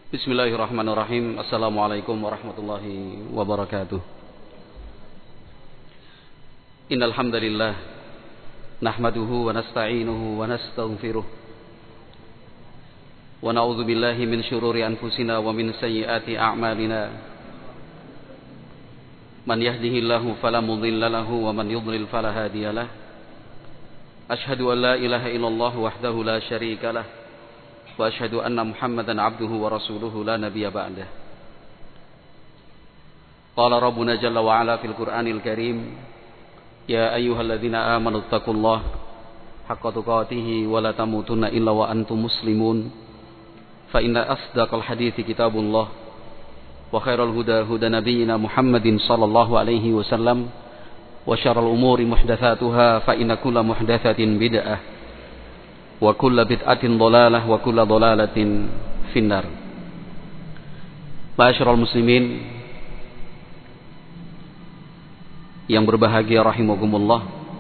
Bismillahirrahmanirrahim. Assalamualaikum warahmatullahi wabarakatuh. Innal hamdalillah nahmaduhu wa nasta'inuhu wa nastaghfiruh wa na'udzu billahi min syururi anfusina wa min sayyiati a'malina. Man yahdihillahu fala mudilla lahu wa man yudlil fala hadiyalah. Asyhadu an la ilaha illallah wahdahu la syarikalah wa asyhadu anna Muhammadan abduhu wa rasuluhu la nabiyya ba'dah. Qala rabbuna jalla wa ala fil Qur'anil Karim, ya ayyuhalladzina amanu taqullaha haqqa tuqatih wa la tamutunna illa wa antum muslimun. Fa inna asdaqal hadithi kitabullah wa khairal huda huda nabiyyina Muhammadin sallallahu alaihi wasallam wa syarrul umuri muhdatsatuha fa inna kulla muhdatsatin bid'ah wa kulla bid'atin dhalalah wa kulla dhalalatin finnar. Ma'asyiral muslimin yang berbahagia rahimakumullah,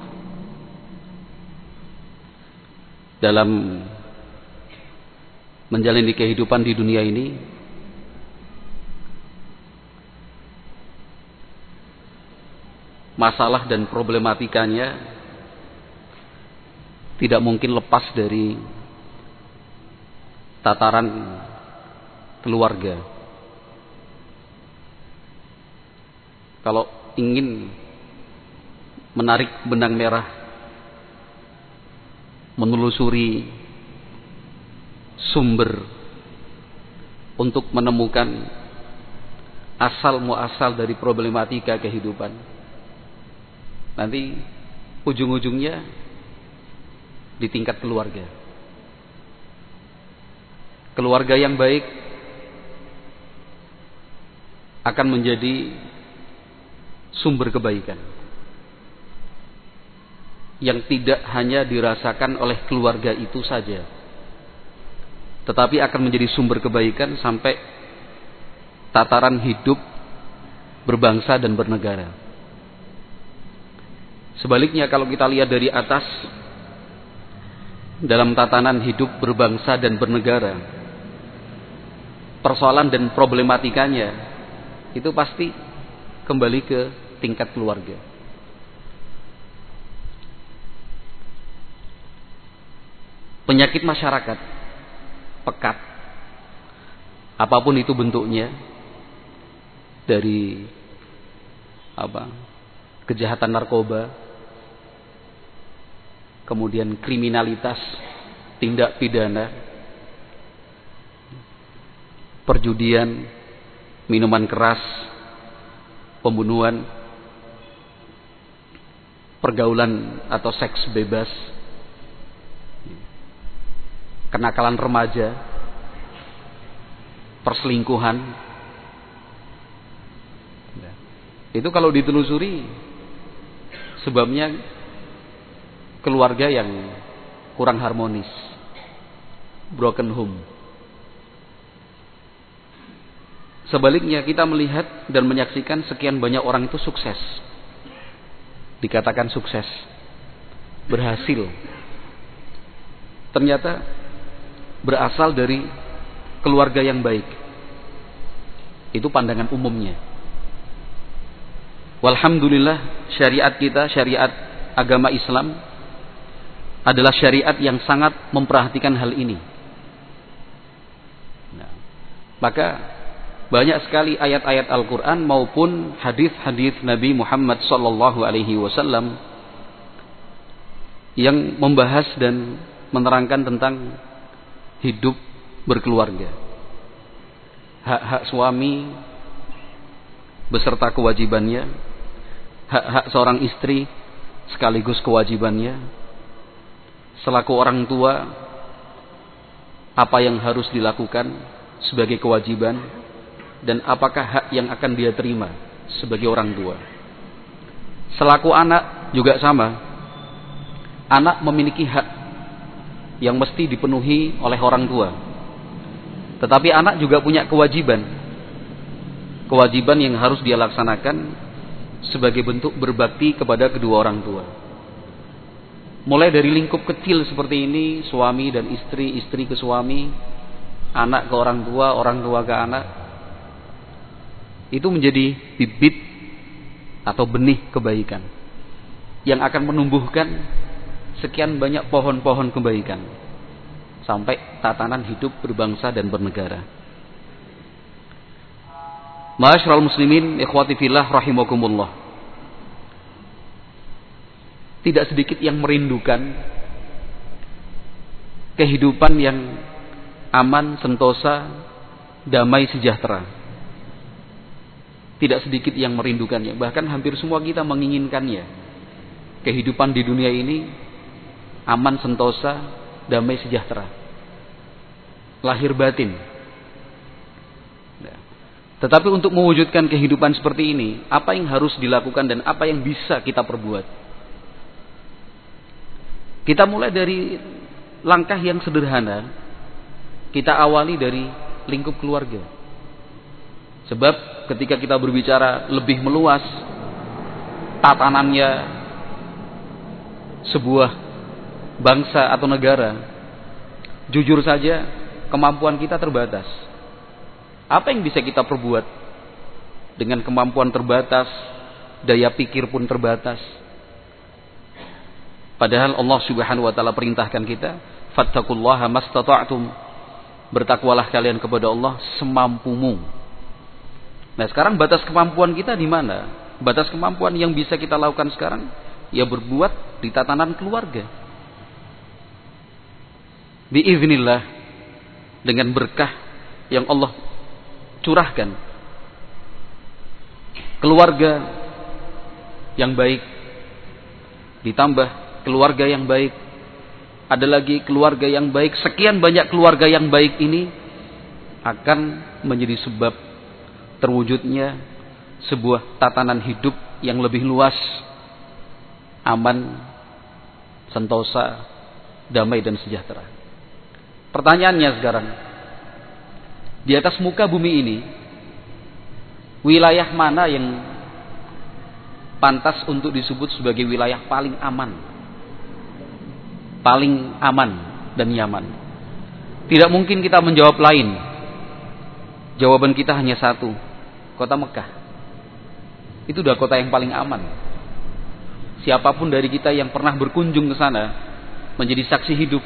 dalam menjalani kehidupan di dunia ini masalah dan problematikanya tidak mungkin lepas dari tataran keluarga. Kalau ingin menarik benang merah, menelusuri sumber untuk menemukan asal muasal dari problematika kehidupan, nanti ujung-ujungnya di tingkat keluarga. Keluarga yang baik akan menjadi sumber kebaikan yang tidak hanya dirasakan oleh keluarga itu saja, tetapi akan menjadi sumber kebaikan sampai tataran hidup berbangsa dan bernegara. Sebaliknya, kalau kita lihat dari atas, dalam tatanan hidup berbangsa dan bernegara, persoalan dan problematikanya itu pasti kembali ke tingkat keluarga. Penyakit masyarakat pekat, apapun itu bentuknya, dari kejahatan narkoba, kemudian kriminalitas, tindak pidana, perjudian, minuman keras, pembunuhan, pergaulan atau seks bebas, kenakalan remaja, perselingkuhan. Itu kalau ditelusuri sebabnya keluarga yang kurang harmonis, broken home. Sebaliknya, kita melihat dan menyaksikan sekian banyak orang itu sukses, dikatakan sukses, berhasil, ternyata berasal dari keluarga yang baik. Itu pandangan umumnya. Walhamdulillah, syariat kita, syariat agama Islam adalah syariat yang sangat memperhatikan hal ini. Nah, maka banyak sekali ayat-ayat Al-Quran maupun hadis-hadis Nabi Muhammad SAW yang membahas dan menerangkan tentang hidup berkeluarga, hak-hak suami beserta kewajibannya, hak-hak seorang istri sekaligus kewajibannya, selaku orang tua apa yang harus dilakukan sebagai kewajiban, dan apakah hak yang akan dia terima sebagai orang tua. Selaku anak juga sama. Anak memiliki hak yang mesti dipenuhi oleh orang tua, tetapi anak juga punya kewajiban yang harus dia laksanakan sebagai bentuk berbakti kepada kedua orang tua. Mulai dari lingkup kecil seperti ini, suami dan istri, istri ke suami, anak ke orang tua ke anak, itu menjadi bibit atau benih kebaikan yang akan menumbuhkan sekian banyak pohon-pohon kebaikan sampai tatanan hidup berbangsa dan bernegara. Ma'asyiral muslimin, ikhwati fillah rahimakumullah. Tidak sedikit yang merindukan kehidupan yang aman, sentosa, damai, sejahtera. Tidak sedikit yang merindukannya, bahkan hampir semua kita menginginkannya. Kehidupan di dunia ini aman, sentosa, damai, sejahtera, lahir batin. Tetapi untuk mewujudkan kehidupan seperti ini, apa yang harus dilakukan dan apa yang bisa kita perbuat? Kita mulai dari langkah yang sederhana. Kita awali dari lingkup keluarga. Sebab ketika kita berbicara lebih meluas, tatanannya sebuah bangsa atau negara, jujur saja kemampuan kita terbatas. Apa yang bisa kita perbuat dengan kemampuan terbatas, daya pikir pun terbatas? Padahal Allah Subhanahu wa taala perintahkan kita, fattaqullaha mastata'tum. Bertakwalah kalian kepada Allah semampumu. Nah, sekarang batas kemampuan kita di mana? Batas kemampuan yang bisa kita lakukan sekarang ya berbuat di tatanan keluarga. Biiznillah, dengan berkah yang Allah curahkan, keluarga yang baik ditambah keluarga yang baik, ada lagi keluarga yang baik, sekian banyak keluarga yang baik ini akan menjadi sebab terwujudnya sebuah tatanan hidup yang lebih luas, aman, sentosa, damai dan sejahtera. Pertanyaannya sekarang, di atas muka bumi ini, wilayah mana yang pantas untuk disebut sebagai wilayah paling aman? Paling aman dan nyaman. Tidak mungkin kita menjawab lain. Jawaban kita hanya satu, kota Mekah. Itu udah kota yang paling aman. Siapapun dari kita yang pernah berkunjung ke sana menjadi saksi hidup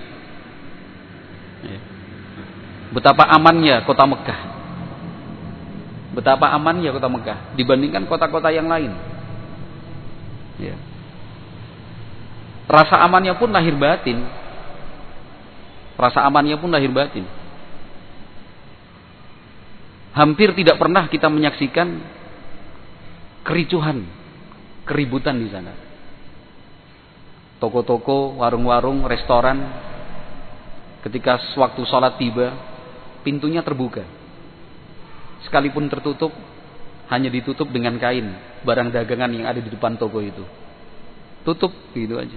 betapa amannya kota Mekah. Betapa amannya kota Mekah dibandingkan kota-kota yang lain. Ya. Rasa amannya pun lahir batin. Rasa amannya pun lahir batin. Hampir tidak pernah kita menyaksikan kericuhan, keributan di sana. Toko-toko, warung-warung, restoran, ketika waktu sholat tiba, pintunya terbuka. Sekalipun tertutup, hanya ditutup dengan kain, barang dagangan yang ada di depan toko itu. Tutup, gitu aja.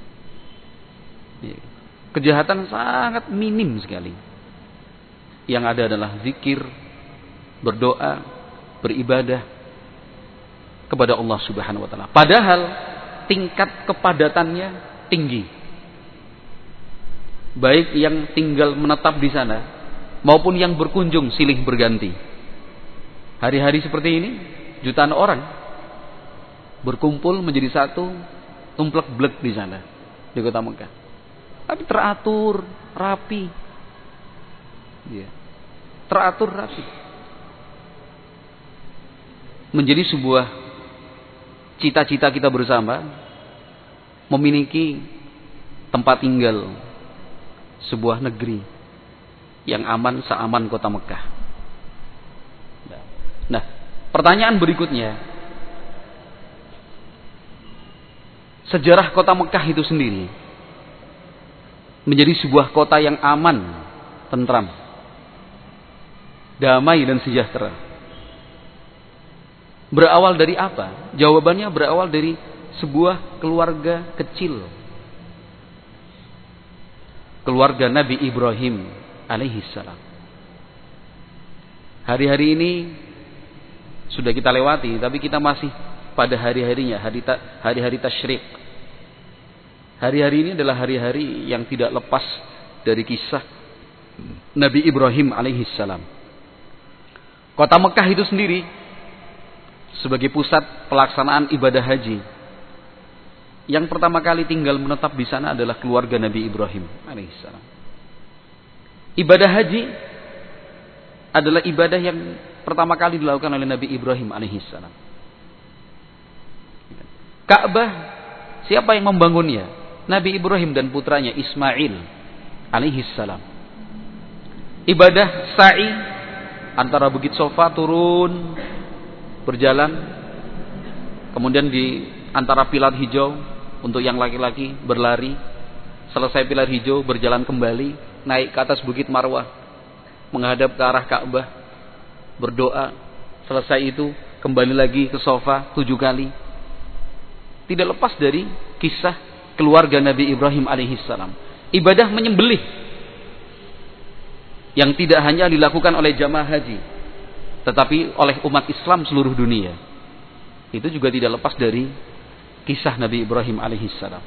Kejahatan sangat minim sekali. Yang ada adalah zikir, berdoa, beribadah kepada Allah Subhanahu wa taala. Padahal tingkat kepadatannya tinggi. Baik yang tinggal menetap di sana maupun yang berkunjung silih berganti. Hari-hari seperti ini jutaan orang berkumpul menjadi satu, tumplek-blek di sana di kota Mekah. Tapi teratur, rapi. Ya. Teratur, rapi. Menjadi sebuah cita-cita kita bersama memiliki tempat tinggal, sebuah negeri yang aman seaman kota Mekah. Nah, pertanyaan berikutnya, sejarah kota Mekah itu sendiri menjadi sebuah kota yang aman, tentram, damai dan sejahtera. Berawal dari apa? Jawabannya berawal dari sebuah keluarga kecil. Keluarga Nabi Ibrahim alaihissalam. Hari-hari ini sudah kita lewati, tapi kita masih pada hari-harinya, hari-hari tasyrik. Hari-hari ini adalah hari-hari yang tidak lepas dari kisah Nabi Ibrahim alaihissalam. Kota Mekah itu sendiri sebagai pusat pelaksanaan ibadah haji, yang pertama kali tinggal menetap di sana adalah keluarga Nabi Ibrahim alaihissalam. Ibadah haji adalah ibadah yang pertama kali dilakukan oleh Nabi Ibrahim alaihissalam. Ka'bah, siapa yang membangunnya? Nabi Ibrahim dan putranya Ismail alaihissalam. Ibadah sa'i antara Bukit Sofa turun berjalan, kemudian di antara pilar hijau untuk yang laki-laki berlari, selesai pilar hijau berjalan kembali naik ke atas Bukit Marwah menghadap ke arah Ka'bah, berdoa, selesai itu kembali lagi ke Sofa 7 kali. Tidak lepas dari kisah keluarga Nabi Ibrahim alaihissalam. Ibadah menyembelih yang tidak hanya dilakukan oleh jamaah haji, tetapi oleh umat Islam seluruh dunia, itu juga tidak lepas dari kisah Nabi Ibrahim alaihissalam.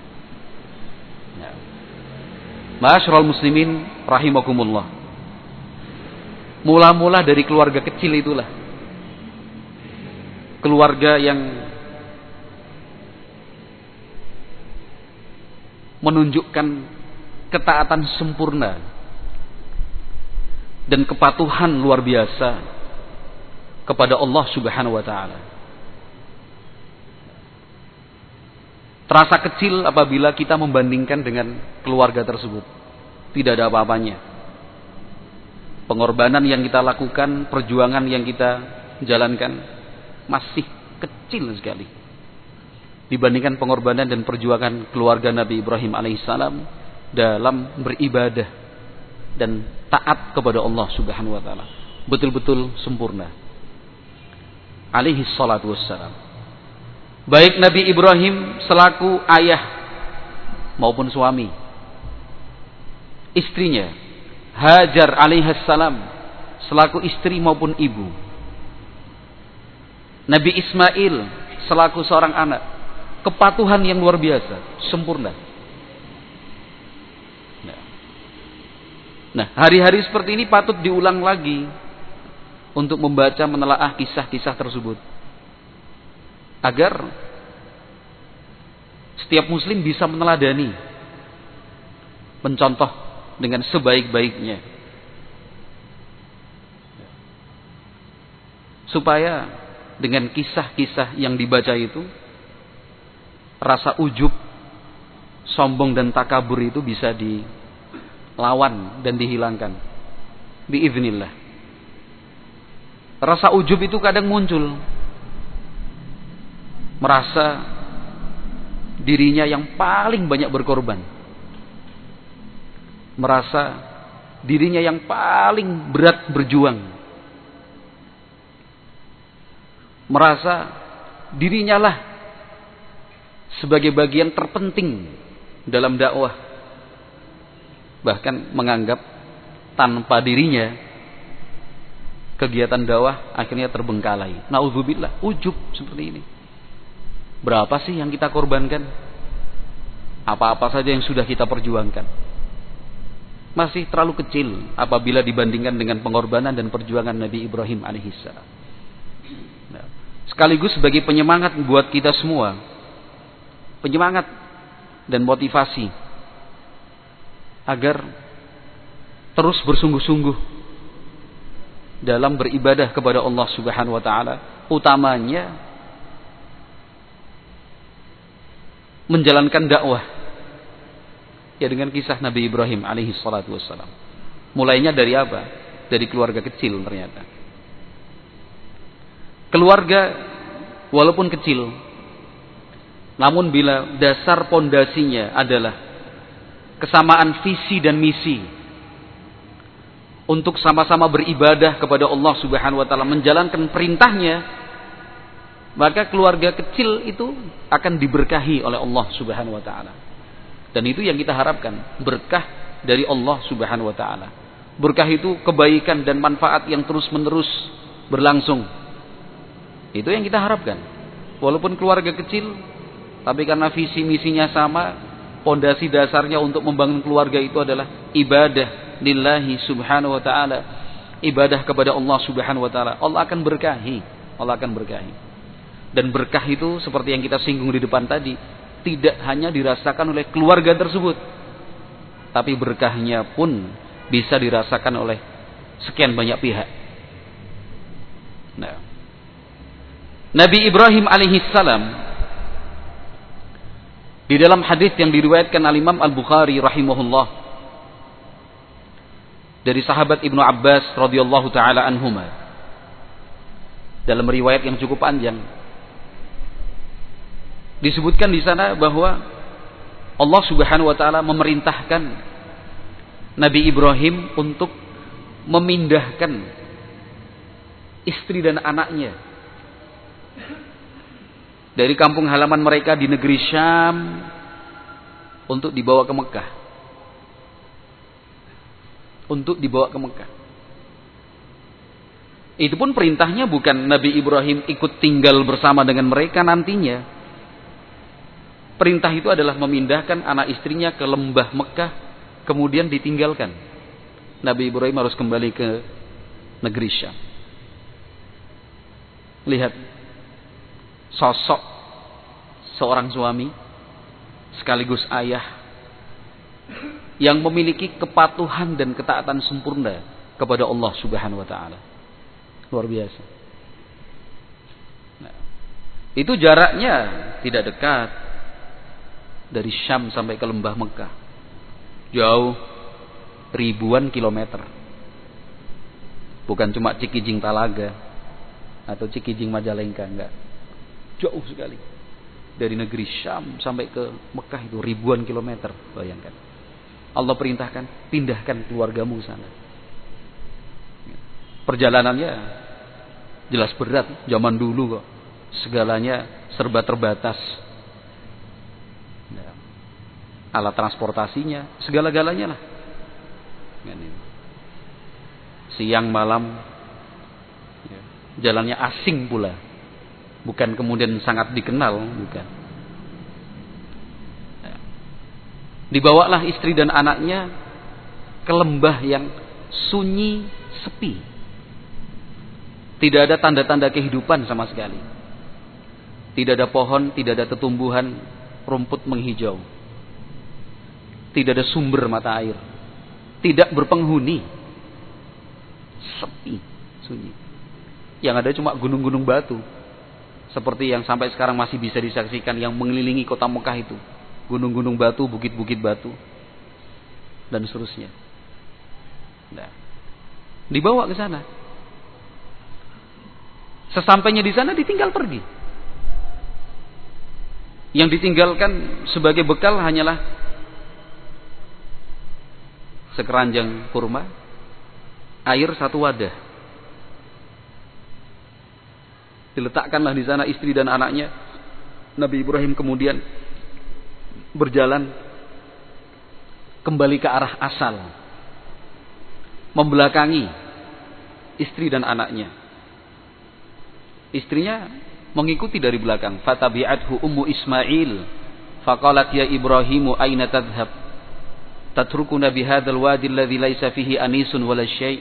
Ma'asyiral muslimin rahimakumullah. Mula-mula dari keluarga kecil itulah, keluarga yang menunjukkan ketaatan sempurna dan kepatuhan luar biasa kepada Allah Subhanahu wa taala. Terasa kecil apabila kita membandingkan dengan keluarga tersebut. Tidak ada apa-apanya. Pengorbanan yang kita lakukan, perjuangan yang kita jalankan masih kecil sekali dibandingkan pengorbanan dan perjuangan keluarga Nabi Ibrahim alaihissalam dalam beribadah dan taat kepada Allah Subhanahu wa taala. Betul-betul sempurna. Alaihi salatu wassalam. Baik Nabi Ibrahim selaku ayah maupun suami, istrinya Hajar alaihissalam selaku istri maupun ibu, Nabi Ismail selaku seorang anak, kepatuhan yang luar biasa, sempurna. Nah, hari-hari seperti ini patut diulang lagi untuk membaca, menelaah kisah-kisah tersebut, agar setiap muslim bisa meneladani, mencontoh dengan sebaik-baiknya, supaya dengan kisah-kisah yang dibaca itu rasa ujub, sombong dan takabur itu bisa dilawan dan dihilangkan biiznillah. Rasa ujub itu kadang muncul, merasa dirinya yang paling banyak berkorban, merasa dirinya yang paling berat berjuang, merasa dirinya lah sebagai bagian terpenting dalam dakwah, bahkan menganggap tanpa dirinya kegiatan dakwah akhirnya terbengkalai. Nauzubillah, ujub seperti ini. Berapa sih yang kita korbankan? Apa-apa saja yang sudah kita perjuangkan? Masih terlalu kecil apabila dibandingkan dengan pengorbanan dan perjuangan Nabi Ibrahim alaihissalam. Nah, sekaligus sebagai penyemangat buat kita semua, penyemangat dan motivasi agar terus bersungguh-sungguh dalam beribadah kepada Allah Subhanahu wa taala, utamanya menjalankan dakwah ya dengan kisah Nabi Ibrahim alaihi salatu wassalam. Mulainya dari apa? Dari keluarga kecil ternyata. Keluarga walaupun kecil, namun bila dasar pondasinya adalah kesamaan visi dan misi untuk sama-sama beribadah kepada Allah Subhanahu wa taala, menjalankan perintahnya, maka keluarga kecil itu akan diberkahi oleh Allah Subhanahu wa taala. Dan itu yang kita harapkan, berkah dari Allah Subhanahu wa taala. Berkah itu kebaikan dan manfaat yang terus-menerus berlangsung. Itu yang kita harapkan. Walaupun keluarga kecil, tapi karena visi misinya sama, pondasi dasarnya untuk membangun keluarga itu adalah ibadah lillahi subhanahu wa ta'ala, ibadah kepada Allah subhanahu wa ta'ala, Allah akan berkahi. Allah akan berkahi. Dan berkah itu seperti yang kita singgung di depan tadi, tidak hanya dirasakan oleh keluarga tersebut, tapi berkahnya pun bisa dirasakan oleh sekian banyak pihak. Nah, Nabi Ibrahim alaihissalam di dalam hadis yang diriwayatkan oleh Imam Al-Bukhari rahimahullah dari sahabat Ibnu Abbas radhiyallahu taala anhuma, dalam riwayat yang cukup panjang, disebutkan di sana bahwa Allah Subhanahu wa taala memerintahkan Nabi Ibrahim untuk memindahkan istri dan anaknya dari kampung halaman mereka di negeri Syam untuk dibawa ke Mekah. Untuk dibawa ke Mekah. Itu pun perintahnya bukan Nabi Ibrahim ikut tinggal bersama dengan mereka nantinya. Perintah itu adalah memindahkan anak istrinya ke lembah Mekah, kemudian ditinggalkan. Nabi Ibrahim harus kembali ke negeri Syam. Lihat sosok seorang suami sekaligus ayah yang memiliki kepatuhan dan ketaatan sempurna kepada Allah Subhanahu wa taala. Luar biasa. Nah, itu jaraknya tidak dekat dari Syam sampai ke lembah Mekah. Jauh ribuan kilometer. Bukan cuma Cikijing Talaga atau Cikijing Majalengka, enggak. Jauh sekali. Dari negeri Syam sampai ke Mekah itu ribuan kilometer, bayangkan. Allah perintahkan, pindahkan keluargamu sana. Perjalanannya jelas berat, zaman dulu kok. Segalanya serba terbatas. Alat transportasinya, segala-galanya lah. Siang malam, jalannya asing pula. Bukan kemudian sangat dikenal, bukan. Dibawalah istri dan anaknya ke lembah yang sunyi, sepi. Tidak ada tanda-tanda kehidupan sama sekali. Tidak ada pohon, tidak ada tumbuhan, rumput menghijau. Tidak ada sumber mata air. Tidak berpenghuni. Sepi, sunyi. Yang ada cuma gunung-gunung batu. Seperti yang sampai sekarang masih bisa disaksikan yang mengelilingi kota Mekah itu. Gunung-gunung batu, bukit-bukit batu, dan seterusnya. Nah, dibawa ke sana. Sesampainya di sana ditinggal pergi. Yang ditinggalkan sebagai bekal hanyalah sekeranjang kurma, air satu wadah. Diletakkanlah di sana istri dan anaknya. Nabi Ibrahim kemudian berjalan kembali ke arah asal, membelakangi istri dan anaknya. Istrinya mengikuti dari belakang. Fatabi'athu ummu Ismail faqalat ya Ibrahimu aina tadhhab tatrukuna bihadzal wadi alladhi laisa fihi anisun wala syai'.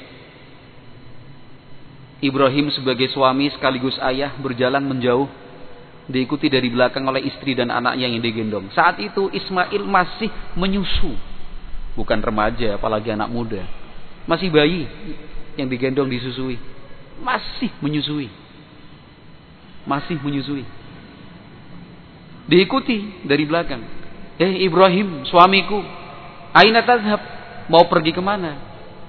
Ibrahim sebagai suami sekaligus ayah berjalan menjauh, diikuti dari belakang oleh istri dan anaknya yang digendong. Saat itu Ismail masih menyusu. Bukan remaja, apalagi anak muda. Masih bayi yang digendong disusui. Masih menyusui. Masih menyusui. Diikuti dari belakang. Ibrahim, suamiku, aina tadhhab? Mau pergi kemana?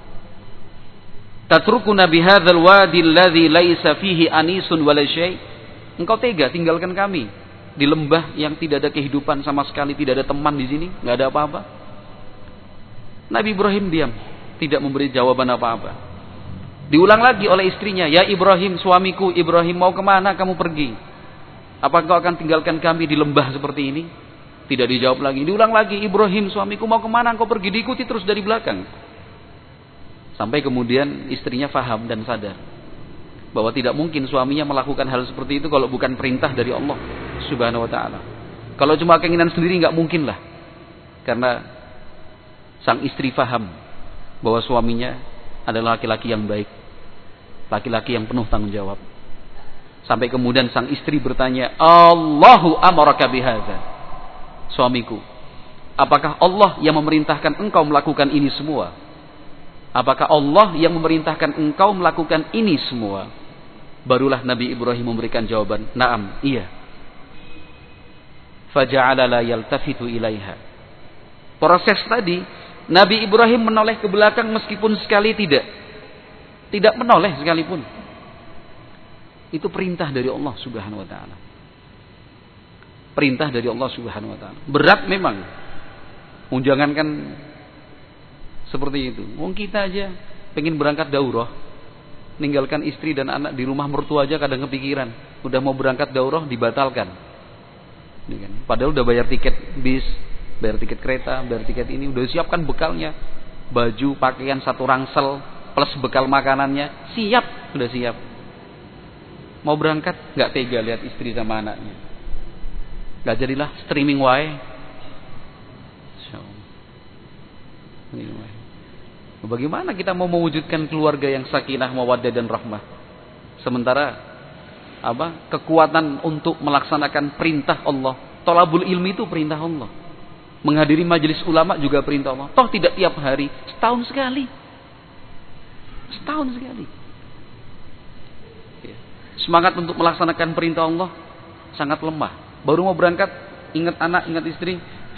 Tatrukuna bihadzal wadi alladhi laisa fihi anisun wala syai'. Engkau tega tinggalkan kami di lembah yang tidak ada kehidupan sama sekali, tidak ada teman di sini, nggak ada apa-apa. Nabi Ibrahim diam, tidak memberi jawaban apa-apa. Diulang lagi oleh istrinya, ya Ibrahim, suamiku, Ibrahim, mau kemana kamu pergi? Apa engkau akan tinggalkan kami di lembah seperti ini? Tidak dijawab lagi. Diulang lagi, Ibrahim, suamiku, mau kemana engkau pergi? Diikuti terus dari belakang. Sampai kemudian istrinya faham dan sadar bahwa tidak mungkin suaminya melakukan hal seperti itu kalau bukan perintah dari Allah Subhanahu wa taala. Kalau cuma keinginan sendiri nggak mungkin lah. Karena sang istri faham bahwa suaminya adalah laki-laki yang baik, laki-laki yang penuh tanggung jawab. Sampai kemudian sang istri bertanya, Allahu amaraka bihadza. Suamiku, apakah Allah yang memerintahkan engkau melakukan ini semua? Apakah Allah yang memerintahkan engkau melakukan ini semua? Barulah Nabi Ibrahim memberikan jawaban, na'am, iya. Faja'ala la yaltafitu ilaiha. Proses tadi, Nabi Ibrahim menoleh ke belakang meskipun sekali tidak menoleh sekalipun. Itu perintah dari Allah Subhanahu wa taala. Perintah dari Allah Subhanahu wa taala. Berat memang. Jangankan seperti itu. Wong kita aja pengen berangkat daurah, ninggalkan istri dan anak di rumah mertua aja kadang kepikiran. Udah mau berangkat daurah dibatalkan. Padahal udah bayar tiket bis, bayar tiket kereta, bayar tiket ini, udah siapkan bekalnya, baju, pakaian satu rangsel plus bekal makanannya, siap, udah siap. Mau berangkat nggak tega lihat istri sama anaknya. Nggak jadilah streaming wae. Bagaimana kita mau mewujudkan keluarga yang sakinah, mawaddah dan rahmah? Sementara kekuatan untuk melaksanakan perintah Allah, thalabul ilmi itu perintah Allah. Menghadiri majelis ulama juga perintah Allah. Toh tidak tiap hari, setahun sekali. Setahun sekali. Semangat untuk melaksanakan perintah Allah sangat lemah. Baru mau berangkat, ingat anak, ingat istri,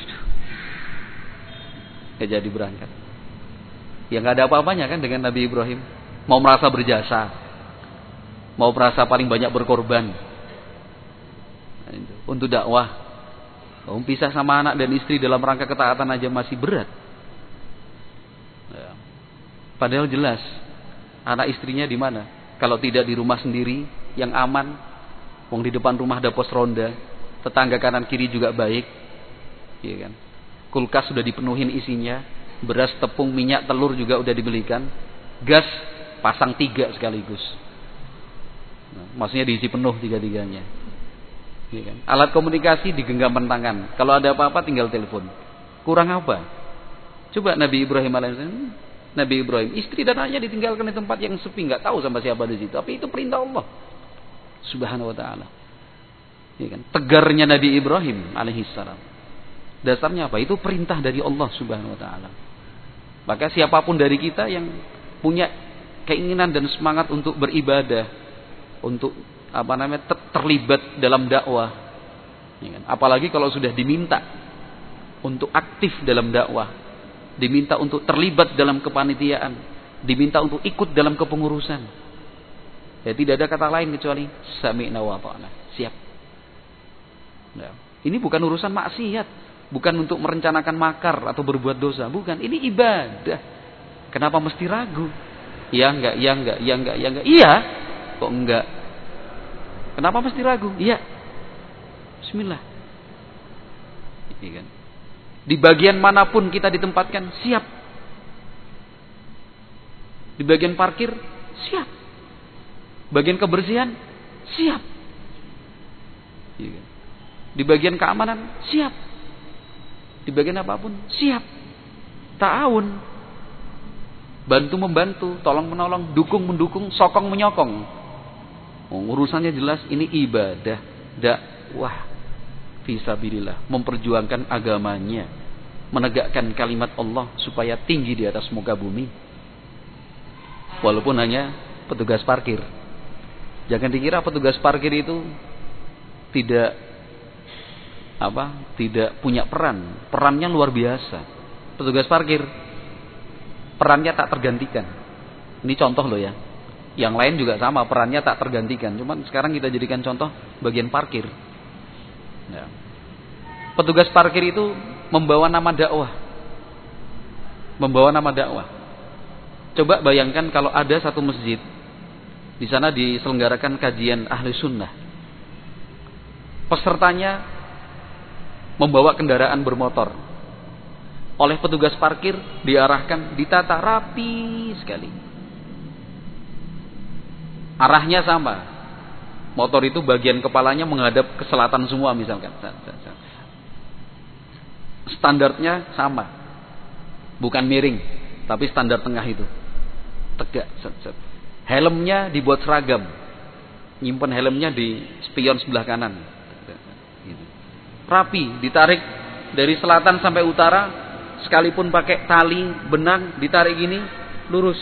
gak jadi berangkat. Ya gak ada apa-apanya kan dengan Nabi Ibrahim. Mau merasa berjasa, mau merasa paling banyak berkorban untuk dakwah. Pisah sama anak dan istri dalam rangka ketaatan aja masih berat. Padahal jelas anak istrinya di mana? Kalau tidak di rumah sendiri yang aman, wong di depan rumah ada pos ronda, tetangga kanan kiri juga baik, iya kan? Kulkas sudah dipenuhin isinya, beras, tepung, minyak, telur juga udah dibelikan, gas pasang 3 sekaligus. Maksudnya diisi penuh 3-tiganya. Ya kan? Alat komunikasi di genggaman tangan. Kalau ada apa-apa tinggal telepon. Kurang apa? Coba Nabi Ibrahim alaihissalam, Nabi Ibrahim, istri dan anaknya ditinggalkan di tempat yang sepi, nggak tahu sama siapa di situ. Tapi itu perintah Allah Subhanahu wa taala. Ya kan? Tegarnya Nabi Ibrahim alaihissalam. Dasarnya apa? Itu perintah dari Allah Subhanahu wa taala. Maka siapapun dari kita yang punya keinginan dan semangat untuk beribadah, untuk terlibat dalam dakwah, ya kan? Apalagi kalau sudah diminta untuk aktif dalam dakwah, diminta untuk terlibat dalam kepanitiaan, diminta untuk ikut dalam kepengurusan, ya tidak ada kata lain kecuali sami'na wa ata'na, siap. Nah, ini bukan urusan maksiat, bukan untuk merencanakan makar atau berbuat dosa, bukan. Ini ibadah. Kenapa mesti ragu? Ya enggak, ya enggak, ya enggak, ya enggak. Iya, kok enggak? Kenapa mesti ragu? Iya. Bismillah. Ini kan. Di bagian manapun kita ditempatkan, siap. Di bagian parkir, siap. Bagian kebersihan, siap. Ini kan. Di bagian keamanan, siap. Di bagian apapun, siap. Ta'awun. Bantu membantu, tolong menolong, dukung mendukung, sokong menyokong. Urusannya jelas, ini ibadah, dakwah fisabilillah, memperjuangkan agamanya, menegakkan kalimat Allah supaya tinggi di atas muka bumi. Walaupun hanya petugas parkir. Jangan dikira petugas parkir itu tidak punya peran. Perannya luar biasa. Petugas parkir perannya tak tergantikan. Ini contoh loh ya. Yang lain juga sama, perannya tak tergantikan. Cuman sekarang kita jadikan contoh bagian parkir. Ya. Petugas parkir itu membawa nama dakwah. Membawa nama dakwah. Coba bayangkan kalau ada satu masjid, di sana diselenggarakan kajian ahli sunnah. Pesertanya membawa kendaraan bermotor. Oleh petugas parkir diarahkan, ditata rapi sekali. Arahnya sama. Motor itu bagian kepalanya menghadap ke selatan semua misalkan. Standarnya sama. Bukan miring. tapi standar tengah itu. Tegak, set. Helmnya dibuat seragam. Nyimpen helmnya di spion sebelah kanan. Gitu. Rapi, ditarik dari selatan sampai utara, sekalipun pakai tali benang ditarik gini, lurus.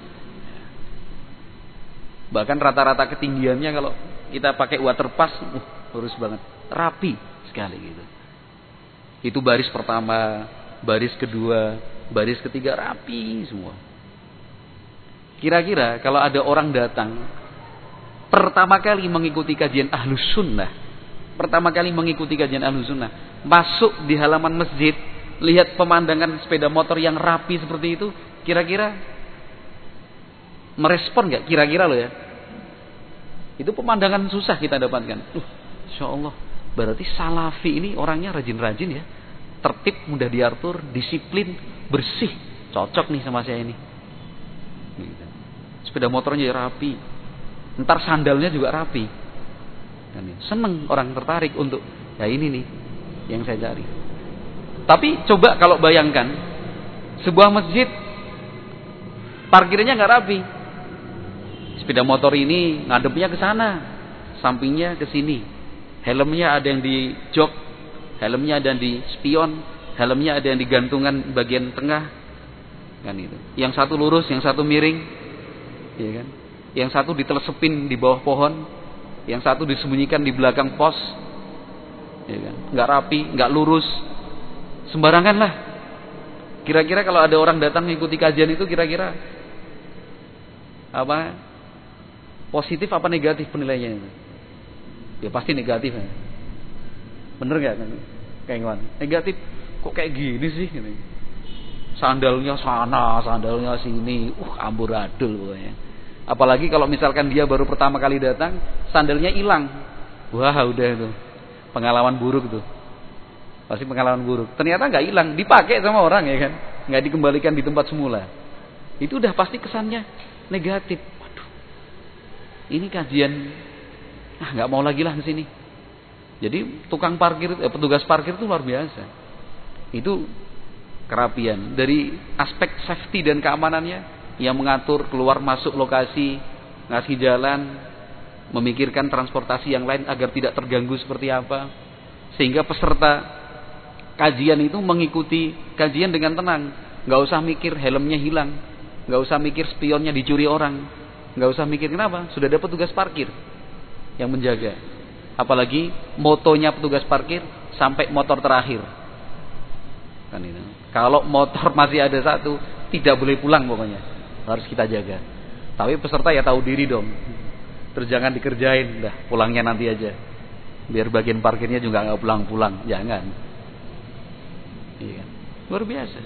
Bahkan rata-rata ketinggiannya kalau kita pakai waterpass, lurus banget, rapi sekali gitu. Itu baris pertama, baris kedua, baris ketiga rapi semua. Kira-kira kalau ada orang datang pertama kali mengikuti kajian Ahlus Sunnah, masuk di halaman masjid, lihat pemandangan sepeda motor yang rapi seperti itu, kira-kira merespon nggak? Kira-kira loh ya. Itu pemandangan susah kita dapatkan. Insya Allah, berarti salafi ini orangnya rajin-rajin ya, tertib, mudah diatur, disiplin, bersih, cocok nih sama saya ini. Sepeda motornya rapi, ntar sandalnya juga rapi. Seneng orang tertarik untuk, ya ini nih yang saya cari. Tapi coba kalau bayangkan sebuah masjid parkirnya nggak rapi, sepeda motor ini ngadepnya ke sana, sampingnya ke sini, helmnya ada yang di jok, helmnya ada yang di spion, helmnya ada yang di gantungan bagian tengah, kan itu. Yang satu lurus, yang satu miring. Ya kan? Yang satu ditelesepin di bawah pohon, yang satu disembunyikan di belakang pos, ya kan? Nggak rapi, nggak lurus, sembarangan lah. Kira-kira kalau ada orang datang mengikuti kajian itu, kira-kira apa? Positif apa negatif penilaiannya itu? Ya pasti negatif. Ya. Bener nggak? Kayak gimana? Negatif. Kok kayak gini sih? Gitu. Sandalnya sana, sandalnya sini, amburadul pokoknya. Apalagi kalau misalkan dia baru pertama kali datang, sandalnya hilang. Wah, udah itu. Pengalaman buruk tuh. Pasti pengalaman buruk. Ternyata nggak hilang, dipakai sama orang ya kan. Nggak dikembalikan di tempat semula. Itu udah pasti kesannya negatif. Waduh. Ini kajian nggak mau lagi lah ke sini. Jadi tukang parkir, petugas parkir itu luar biasa. Itu kerapian dari aspek safety dan keamanannya, yang mengatur keluar masuk lokasi, ngasih jalan, memikirkan transportasi yang lain agar tidak terganggu seperti apa, sehingga peserta kajian itu mengikuti kajian dengan tenang, nggak usah mikir helmnya hilang, nggak usah mikir spionnya dicuri orang, nggak usah mikir kenapa, sudah ada petugas parkir yang menjaga. Apalagi motonya petugas parkir sampai motor terakhir. Kan itu. Kalau motor masih ada satu, tidak boleh pulang pokoknya. Harus kita jaga. Tapi peserta ya tahu diri dong. Terus jangan dikerjain, dah pulangnya nanti aja. Biar bagian parkirnya juga nggak pulang-pulang, jangan. Iya, luar biasa.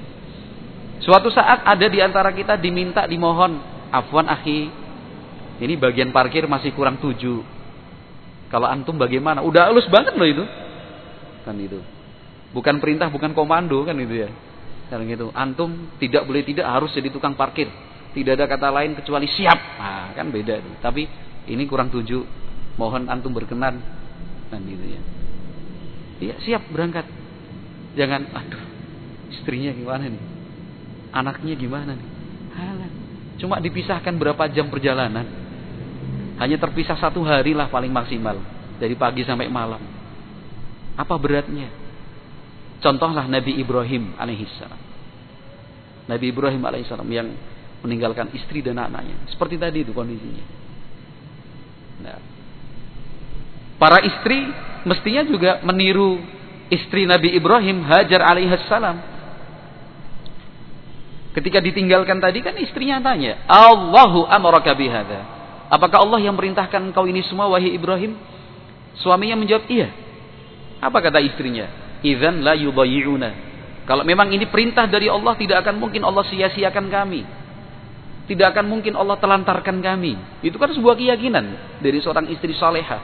Suatu saat ada di antara kita diminta, dimohon, afwan akhi, ini bagian parkir masih kurang 7. Kalau antum bagaimana? Udah halus banget loh itu. Kan itu. Bukan perintah, bukan komando kan itu ya. Karena gitu, antum tidak boleh tidak harus jadi tukang parkir. Tidak ada kata lain kecuali siap. Nah, kan beda tuh. Tapi ini kurang 7. Mohon antum berkenan. Kan gitu ya. Iya, siap berangkat. Jangan, aduh, istrinya gimana nih? Anaknya gimana nih? Halah. Cuma dipisahkan berapa jam perjalanan. Hanya terpisah 1 hari lah paling maksimal. Dari pagi sampai malam. Apa beratnya? Contohlah Nabi Ibrahim alaihissalam. Nabi Ibrahim alaihissalam yang meninggalkan istri dan anaknya. Seperti tadi itu kondisinya. Nah, para istri mestinya juga meniru istri Nabi Ibrahim, Hajar alaihissalam. Ketika ditinggalkan tadi kan istrinya tanya, Allahu amaraka bihadza. Apakah Allah yang merintahkan engkau ini semua wahai Ibrahim? Suaminya menjawab, iya. Apa kata istrinya? Idzan la yubayyi'una. Kalau memang ini perintah dari Allah, tidak akan mungkin Allah sia-siakan kami. Tidak akan mungkin Allah telantarkan kami. Itu kan sebuah keyakinan dari seorang istri salehah.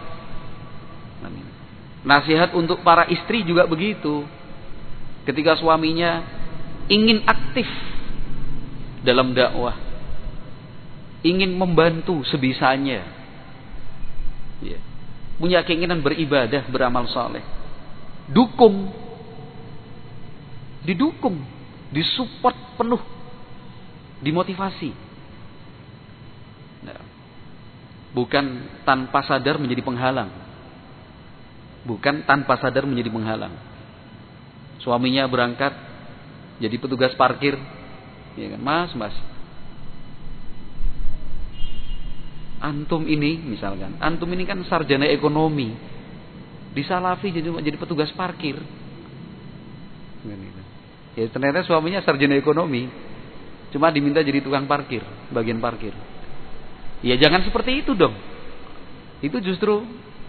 Nasihat untuk para istri juga begitu. Ketika suaminya ingin aktif dalam dakwah, ingin membantu sebisanya, ya, punya keinginan beribadah, beramal saleh, didukung, disupport penuh dimotivasi. Nah, bukan tanpa sadar menjadi penghalang. Bukan tanpa sadar menjadi penghalang. Suaminya berangkat jadi petugas parkir, ya kan? Mas, antum ini misalkan, antum ini kan sarjana ekonomi, disalafi jadi petugas parkir. Ya ternyata suaminya sarjana ekonomi, cuma diminta jadi tukang parkir, bagian parkir. Ya jangan seperti itu dong. Itu justru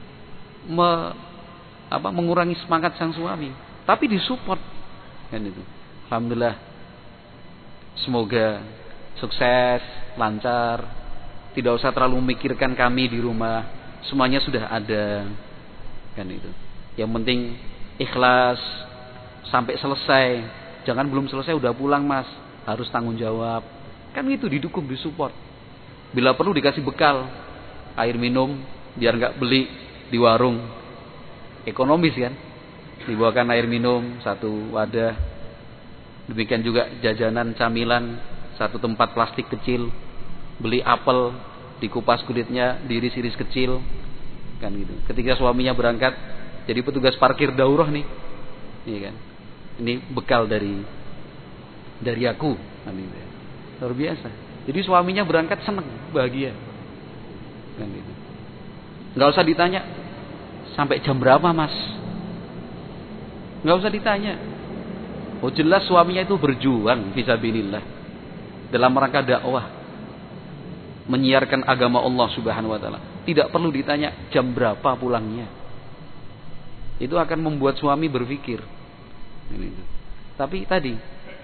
mengurangi semangat sang suami. Tapi disupport, kan itu. Alhamdulillah. Semoga sukses, lancar. Tidak usah terlalu memikirkan kami di rumah. Semuanya sudah ada, kan itu. Yang penting ikhlas sampai selesai. Jangan belum selesai udah pulang mas, harus tanggung jawab. Kan itu didukung, disupport. Bila perlu dikasih bekal, air minum, biar nggak beli di warung. Ekonomis kan, dibawakan air minum 1 wadah. Demikian juga jajanan camilan 1 tempat plastik kecil. Beli apel, dikupas kulitnya, diiris-iris kecil, kan gitu. Ketika suaminya berangkat jadi petugas parkir daurah nih, iya kan? Ini bekal dari aku, kan gitu. Luar biasa. Jadi suaminya berangkat seneng, bahagia, kan gitu. Nggak usah ditanya sampai jam berapa mas, nggak usah ditanya. Oh jelas suaminya itu berjuang fisabilillah dalam rangka dakwah, menyiarkan agama Allah Subhanahu wa taala. Tidak perlu ditanya jam berapa pulangnya. Itu akan membuat suami berpikir. Tapi tadi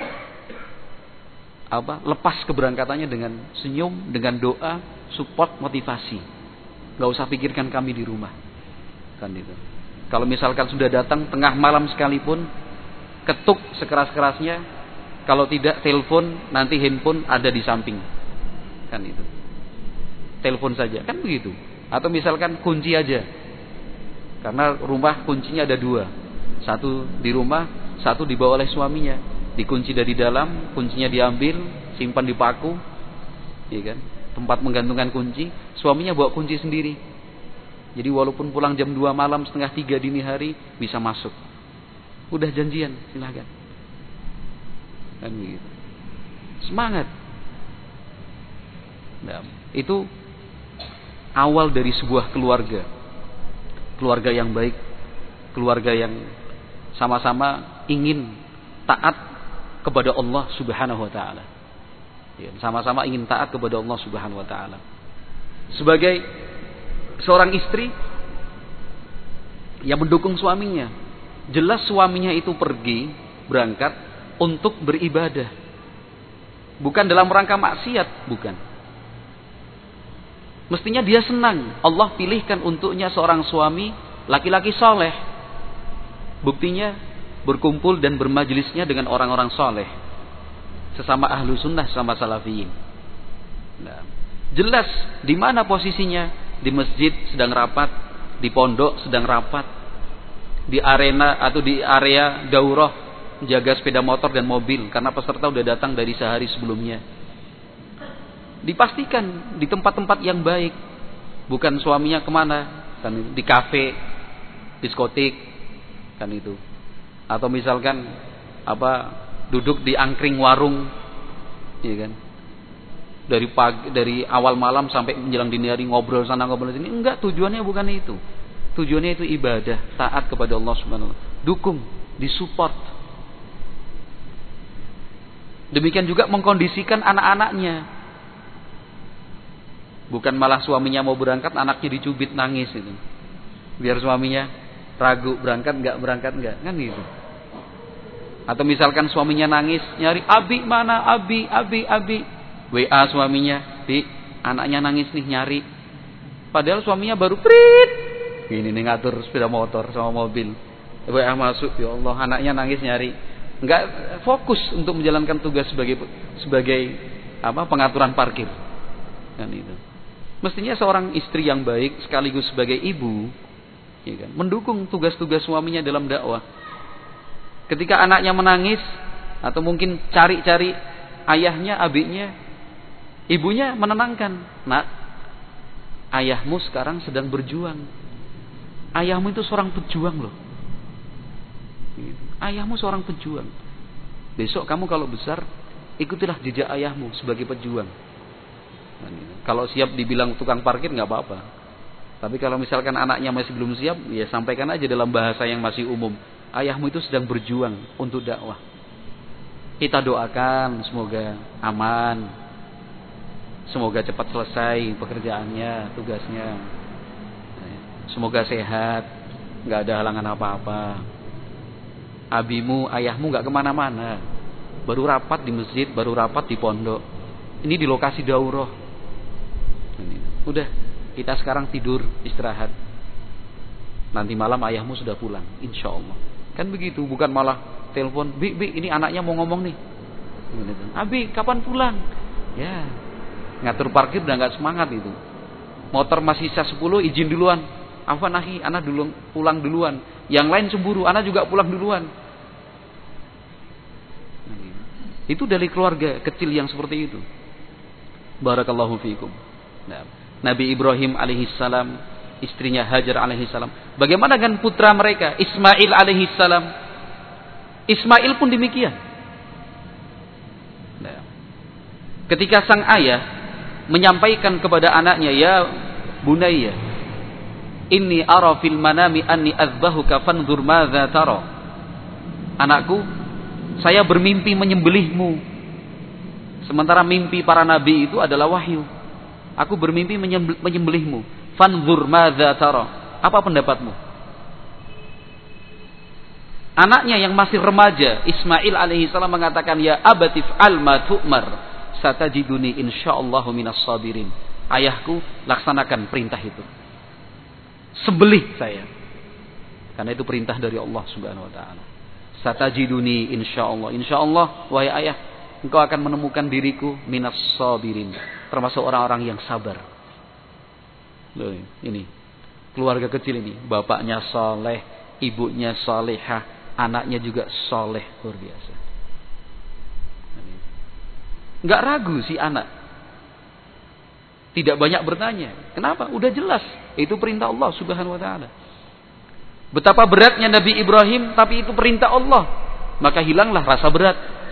lepas keberangkatannya dengan senyum, dengan doa, support, motivasi. Gak usah pikirkan kami di rumah. Kan itu. Kalau misalkan sudah datang tengah malam sekalipun, ketuk sekeras-kerasnya. Kalau tidak telepon, nanti handphone ada di samping. Kan itu. Telepon saja, kan begitu. Atau misalkan kunci aja. Karena rumah kuncinya ada 2. 1 di rumah, 1 dibawa oleh suaminya. Dikunci dari dalam, kuncinya diambil, simpan di paku, ya kan? Tempat menggantungkan kunci. Suaminya bawa kunci sendiri. Jadi walaupun pulang jam 2 malam, setengah 3 dini hari, bisa masuk. Udah janjian, silakan. Kan begitu. Semangat. Nah, itu awal dari sebuah keluarga. Keluarga yang baik, keluarga yang sama-sama ingin taat kepada Allah Subhanahu wa taala. Ya, sama-sama ingin taat kepada Allah Subhanahu wa taala. Sebagai seorang istri yang mendukung suaminya, jelas suaminya itu pergi berangkat untuk beribadah. Bukan dalam rangka maksiat, bukan. Mestinya dia senang. Allah pilihkan untuknya seorang suami laki-laki soleh. Buktinya berkumpul dan bermajlisnya dengan orang-orang soleh, sesama ahlu sunnah, sesama salafiyin. Nah, jelas di mana posisinya, di masjid sedang rapat, di pondok sedang rapat, di arena atau di area daurah menjaga sepeda motor dan mobil karena peserta sudah datang dari sehari sebelumnya. Dipastikan di tempat-tempat yang baik, bukan suaminya kemana, kan di kafe, diskotik, kan itu. Atau misalkan duduk di angkring warung, ya kan? Dari awal malam sampai menjelang dini hari ngobrol sana ngobrol sini. Enggak, tujuannya bukan itu. Tujuannya itu ibadah, taat kepada Allah Subhanahu wa taala. Dukung, disupport. Demikian juga mengkondisikan anak-anaknya. Bukan malah suaminya mau berangkat, anaknya dicubit nangis itu. Biar suaminya ragu berangkat enggak, kan gitu. Atau misalkan suaminya nangis, nyari Abi mana, Abi. WA suaminya, Bi, anaknya nangis nih, nyari. Padahal suaminya baru prit. Gini nih ngatur sepeda motor sama mobil. WA masuk, ya Allah, anaknya nangis nyari. Enggak fokus untuk menjalankan tugas sebagai pengaturan parkir. Kan itu. Mestinya seorang istri yang baik sekaligus sebagai ibu, ya kan, mendukung tugas-tugas suaminya dalam dakwah. Ketika anaknya menangis atau mungkin cari-cari ayahnya, abiknya, ibunya menenangkan. Nak, ayahmu sekarang sedang berjuang. Ayahmu itu seorang pejuang loh. Ayahmu seorang pejuang. Besok kamu kalau besar, ikutilah jejak ayahmu sebagai pejuang. Kalau siap dibilang tukang parkir nggak apa-apa. Tapi kalau misalkan anaknya masih belum siap, ya sampaikan aja dalam bahasa yang masih umum. Ayahmu itu sedang berjuang untuk dakwah. Kita doakan semoga aman. Semoga cepat selesai pekerjaannya, tugasnya. Semoga sehat, nggak ada halangan apa-apa. Abimu, ayahmu nggak kemana-mana. Baru rapat di masjid, baru rapat di pondok. Ini di lokasi daurah. Udah, kita sekarang tidur, istirahat. Nanti malam ayahmu sudah pulang, insya Allah. Kan begitu, bukan malah telepon, Bi, ini anaknya mau ngomong nih. Abi, kapan pulang? Ya, ngatur parkir udah nggak semangat itu. Motor masih sisa 10, izin duluan. Afwan akhi, anak dulu pulang duluan. Yang lain cemburu, anak juga pulang duluan. Itu dari keluarga kecil yang seperti itu. Barakallahu fiikum. Nah, Nabi Ibrahim alaihissalam, istrinya Hajar alaihissalam. Bagaimana dengan putra mereka Ismail alaihissalam? Ismail pun demikian. Nah, ketika sang ayah menyampaikan kepada anaknya, ya bunayya, inni ara fil manami anni azbahuka fanzur madza tara. Anakku, saya bermimpi menyembelihmu. Sementara mimpi para nabi itu adalah wahyu. Aku bermimpi menyembelihmu. Fanzur madza tara. Apa pendapatmu? Anaknya yang masih remaja, Ismail alaihissalam mengatakan, ya abatif al ma tu'mar, satajiduni insyaallahu minas sabirin. Ayahku, laksanakan perintah itu. Sembelih saya. Karena itu perintah dari Allah Subhanahu wa taala. Satajiduni insyaallah. Insyaallah, wahai ayah, engkau akan menemukan diriku minas sabirin, termasuk orang-orang yang sabar. Loh, ini keluarga kecil ini, bapaknya soleh, ibunya solehah, anaknya juga soleh, luar biasa. Enggak ragu si anak, tidak banyak bertanya. Kenapa? Udah jelas, itu perintah Allah Subhanahu wa taala. Betapa beratnya Nabi Ibrahim, tapi itu perintah Allah, maka hilanglah rasa berat.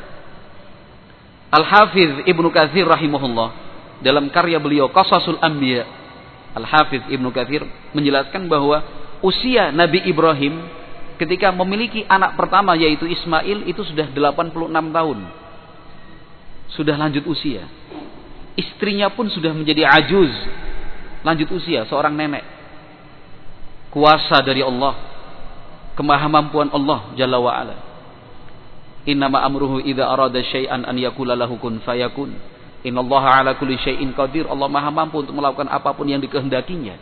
Al-Hafiz Ibnu Katsir rahimahullah, dalam karya beliau Qasasul Anbiya, Al-Hafiz Ibnu Katsir menjelaskan bahwa usia Nabi Ibrahim ketika memiliki anak pertama yaitu Ismail itu sudah 86 tahun. Sudah lanjut usia. Istrinya pun sudah menjadi ajuz, lanjut usia, seorang nenek. Kuasa dari Allah, kemahamampuan Allah Jalla wa Ala. Innama amruhu idza arada syai'an an yaqula lahu kun fayakun. Innallaha ala kulli syai'in qadir. Allah Maha mampu untuk melakukan apapun yang dikehendakinya.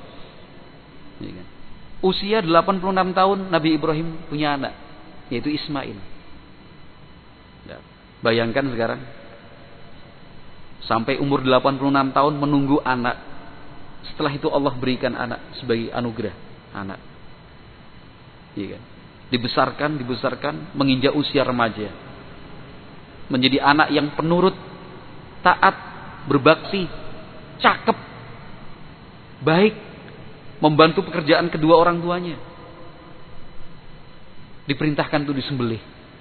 Usia 86 tahun Nabi Ibrahim punya anak, yaitu Ismail. Bayangkan sekarang, sampai umur 86 tahun menunggu anak. Setelah itu Allah berikan anak sebagai anugerah. Anak, iya kan? Dibesarkan, menginjak usia remaja, menjadi anak yang penurut, taat, berbakti, cakep, baik, membantu pekerjaan kedua orang tuanya. Diperintahkan untuk disembelih.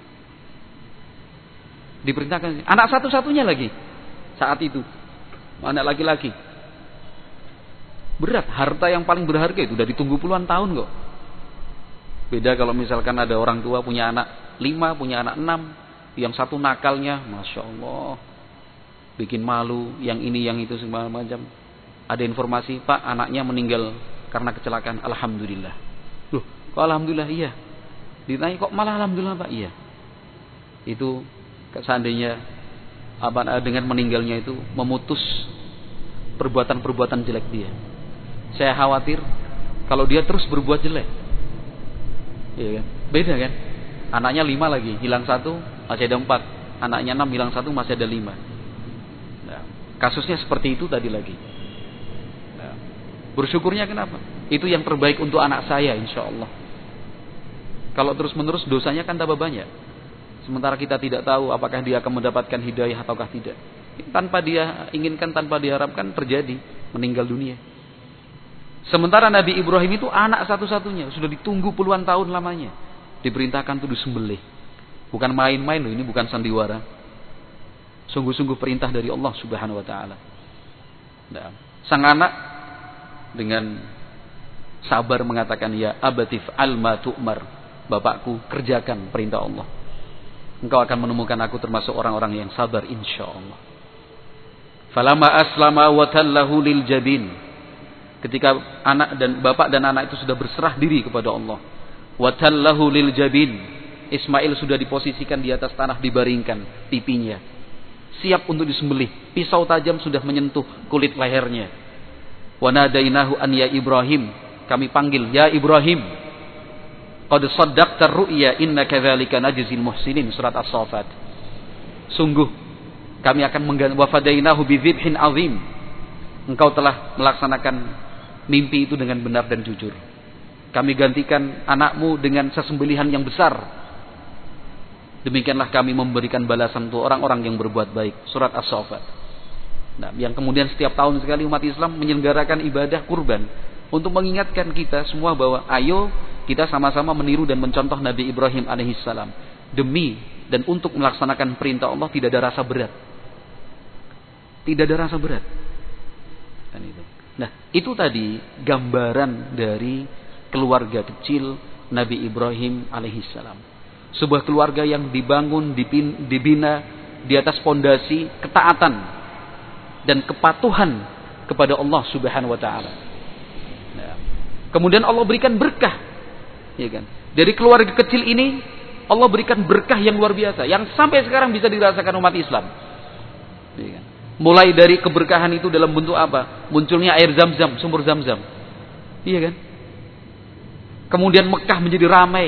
Diperintahkan, anak satu-satunya lagi saat itu, anak laki-laki. Berat, harta yang paling berharga itu udah ditunggu puluhan tahun kok. Beda kalau misalkan ada orang tua punya anak 5, punya anak 6, yang satu nakalnya, masya Allah, bikin malu, yang ini yang itu segala macam. Ada informasi, Pak, anaknya meninggal karena kecelakaan. Alhamdulillah. Loh, kok alhamdulillah? Iya. Ditanya, kok malah alhamdulillah, Pak? Iya. Itu seandainya dengan meninggalnya itu memutus perbuatan-perbuatan jelek dia. Saya khawatir kalau dia terus berbuat jelek. Iya kan? Beda kan? Anaknya 5 lagi, hilang 1, masih ada 4. Anaknya 6, hilang 1, masih ada 5. Nah, kasusnya seperti itu tadi lagi. Nah, bersyukurnya kenapa? Itu yang terbaik untuk anak saya, insya Allah. Kalau terus-menerus dosanya kan tambah banyak. Sementara kita tidak tahu apakah dia akan mendapatkan hidayah ataukah tidak. Tanpa dia inginkan, tanpa diharapkan terjadi, meninggal dunia. Sementara Nabi Ibrahim itu anak satu-satunya, sudah ditunggu puluhan tahun lamanya. Diperintahkan untuk disembelih. Bukan main-main loh, ini bukan sandiwara. Sungguh-sungguh perintah dari Allah Subhanahu wa taala. Nah, sang anak dengan sabar mengatakan, ya abatif alma tu'mar. Bapakku, kerjakan perintah Allah. Engkau akan menemukan aku termasuk orang-orang yang sabar insyaallah. Falamma aslama wa tallahu lil jabin. Ketika anak dan bapak dan anak itu sudah berserah diri kepada Allah. Wa tallahu lil jabin. Ismail sudah diposisikan di atas tanah, dibaringkan pipinya. Siap untuk disembelih. Pisau tajam sudah menyentuh kulit lehernya. Wa nadainahu an ya Ibrahim. Kami panggil, ya Ibrahim. Qad saddaqta ar-ru'ya inna kadzalika najzil muhsinin. Surat As-Saffat. Sungguh kami akan wa fadainahu bi dzibhin azim. Engkau telah melaksanakan mimpi itu dengan benar dan jujur. Kami gantikan anakmu dengan sesembelihan yang besar. Demikianlah kami memberikan balasan untuk orang-orang yang berbuat baik. Surat As-Saffat. Nah, yang kemudian setiap tahun sekali umat Islam menyelenggarakan ibadah kurban untuk mengingatkan kita semua bahwa ayo kita sama-sama meniru dan mencontoh Nabi Ibrahim alaihissalam. Demi dan untuk melaksanakan perintah Allah tidak ada rasa berat. Tidak ada rasa berat. Dan itu. Nah, itu tadi gambaran dari keluarga kecil Nabi Ibrahim alaihissalam. Sebuah keluarga yang dibangun, dibina di atas pondasi ketaatan dan kepatuhan kepada Allah Subhanahu wa taala. Nah, kemudian Allah berikan berkah, ya kan? Dari keluarga kecil ini Allah berikan berkah yang luar biasa yang sampai sekarang bisa dirasakan umat Islam. Ya kan? Mulai dari keberkahan itu dalam bentuk apa? Munculnya air Zam-Zam, sumur Zam-Zam. Iya kan? Kemudian Mekah menjadi ramai,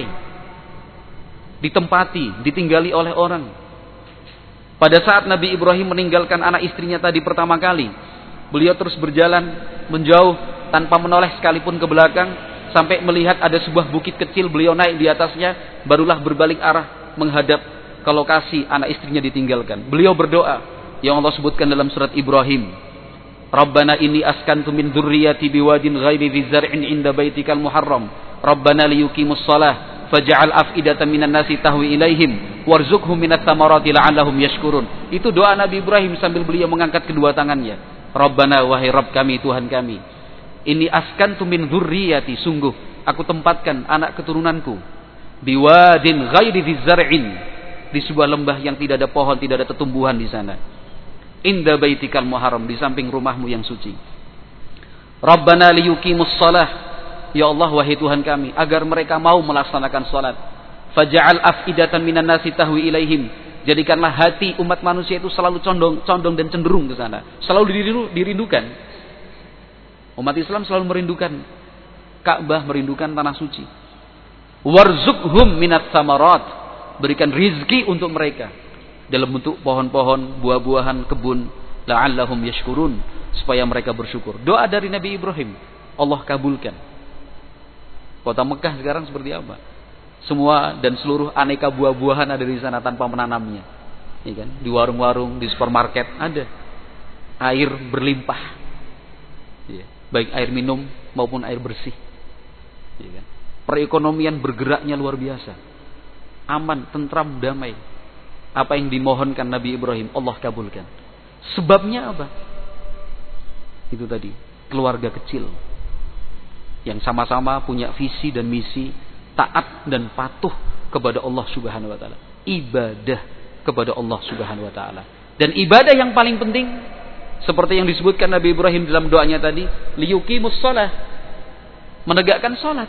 ditempati, ditinggali oleh orang. Pada saat Nabi Ibrahim meninggalkan anak istrinya tadi pertama kali, beliau terus berjalan menjauh tanpa menoleh sekalipun ke belakang sampai melihat ada sebuah bukit kecil. Beliau naik di atasnya, barulah berbalik arah menghadap ke lokasi anak istrinya ditinggalkan. Beliau berdoa yang Allah sebutkan dalam surat Ibrahim, Rabbana inni askantu min dzurriyyati biwadin ghairi dzi zar'in 'inda baitikal muharram Rabbana liyuqimus shalah faj'al af'idatan minan nasi tahwi ilaihim warzuqhum minats thamarati la'allahum yashkurun. Itu doa Nabi Ibrahim sambil beliau mengangkat kedua tangannya. Rabbana, wahai Rabb kami, Tuhan kami, ini askantu min dzurriyyati, sungguh aku tempatkan anak keturunanku biwadin ghairi dzi zar'in, di sebuah lembah yang tidak ada pohon, tidak ada tumbuhan di sana. Inda baitikal muharram, di samping rumahmu yang suci. Rabbana liyuqimus shalah, ya Allah wahai Tuhan kami, agar mereka mau melaksanakan salat. Faj'al af'idatan minan nasi tahwi ilaihim, jadikanlah hati umat manusia itu selalu condong dan cenderung ke sana, selalu dirindukan. Umat Islam selalu merindukan Ka'bah, merindukan tanah suci. Warzuqhum minats tsamarat, berikan rizki untuk mereka dalam bentuk pohon-pohon, buah-buahan, kebun, la'allahum yashkurun, supaya mereka bersyukur. Doa dari Nabi Ibrahim Allah kabulkan. Kota Mekah sekarang seperti apa? Semua dan seluruh aneka buah-buahan ada di sana tanpa menanamnya. Ya kan? Di warung-warung, di supermarket ada. Air berlimpah. Ya. Baik air minum maupun air bersih. Ya kan? Perekonomian bergeraknya luar biasa. Aman, tentram, damai. Apa yang dimohonkan Nabi Ibrahim Allah kabulkan. Sebabnya apa? Itu tadi, keluarga kecil yang sama-sama punya visi dan misi, taat dan patuh kepada Allah Subhanahu wa taala. Ibadah kepada Allah Subhanahu wa taala. Dan ibadah yang paling penting seperti yang disebutkan Nabi Ibrahim dalam doanya tadi, liyuqimus shalah, menegakkan salat.